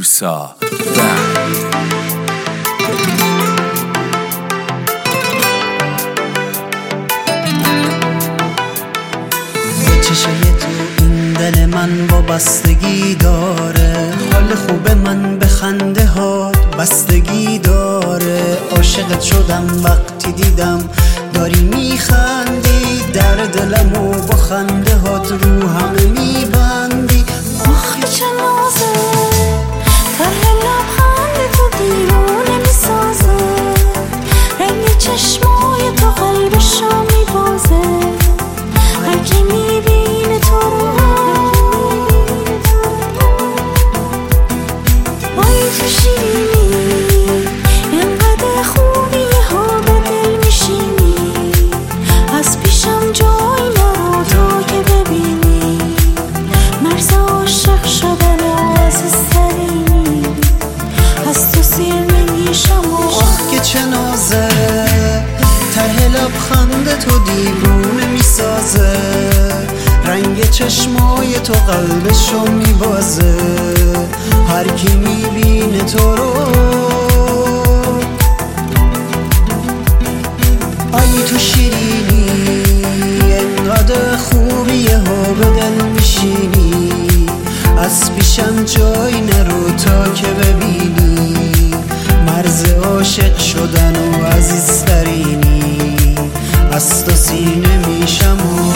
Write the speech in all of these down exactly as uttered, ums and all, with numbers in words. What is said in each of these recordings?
پورسا بند. چشای تو این دل من وابستگی داره، حال خوب من به خنده هات بستگی داره. عاشقت شدم وقتی دیدم داری میخندی، در دلم و با خنده هات رو همه میبندی. آخی چه نازه ته لبخند تو دیوونه میسازه، رنگ چشمای تو قلبشو میبازه. هر کی میبینه تو رو وای تو شیرینی، اینقدر خوبی ها به دل میشینی. از پیشم جای نرو تا که ببینی، مرز عاشق شدن عزیزترینی. از تو سیر نمیشم. آخ که چه نازه ته لبخند تو دیوونه میسازه، رنگ چشمای تو قلبشو میبازه. هر کی میبینه تو رو ای تو شیرینی، انقدر خوبی ها به دل میشینی. از پیشم جای نرو تا که ببینی، مرز عاشق شدن و عزیزترینی. از تو سینه میشم و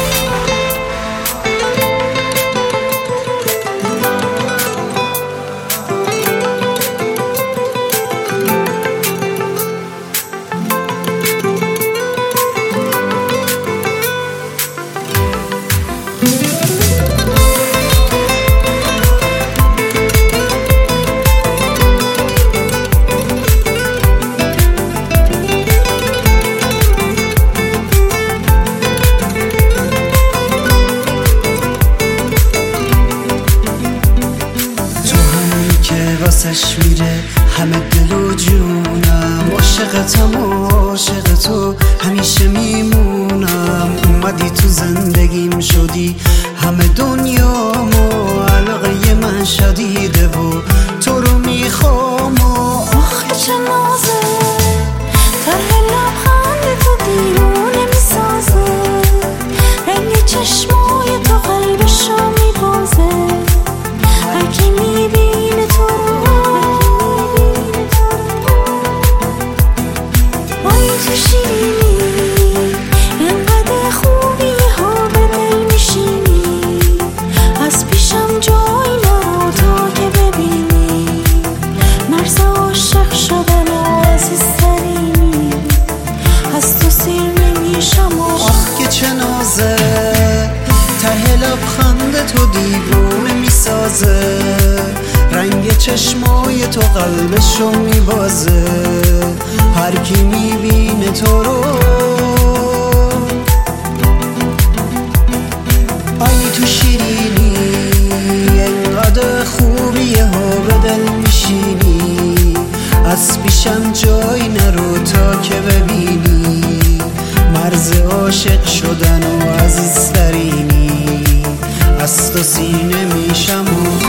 واسش میره همه دل و جونم. عاشقتم و عاشق تو همیشه میمونم. اومدی تو زندگیم شدی همه دنیامو، علاقه من شدیده و تو رو میخوام. آخه چه نازه ته لبخند تو دیوونه میسازه، رنگ چشمای تو قلبشو میبازه. هر کی میبینه تو وای تو شیرینی، اینقدر خوبی ها به دل میشینی. از پیشم جای نرو تا که ببینی، مرز عاشق شدن عزیزترینی. از تو سیر نمیشم. آخ که چه نازه ته لبخند تو دیوونه میسازه، رنگ چشمای تو قلبشو میبازه. هر کی میبینه تو رو ای تو شیرینی، انقدر خوبی ها به دل میشینی. از پیشم جای نرو تا که ببینی، مرز عاشق شدن و عزیزترینی. از تو سینه میشم و